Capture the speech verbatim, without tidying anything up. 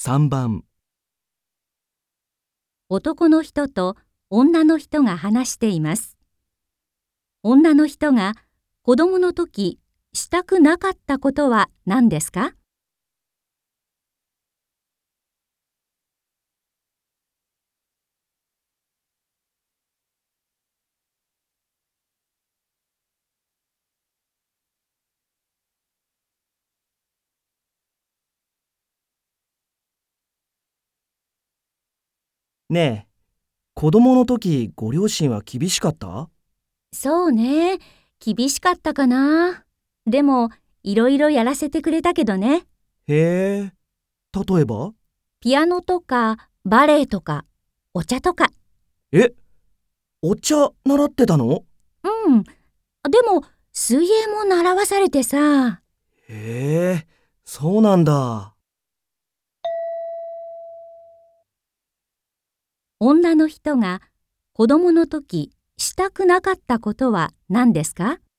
さんばん、 男の人と女の人が話しています。女の人が子供の時したくなかったことは何ですか？ ねえ、子供の時ご両親は厳しかった？ そうね、厳しかったかな。でも、いろいろやらせてくれたけどね。 へえ、例えば？ ピアノとかバレエとかお茶とか。 え、お茶習ってたの？ うん。でも、水泳も習わされてさ。 へえ、そうなんだ。 女の人が子供の時したくなかったことは何ですか？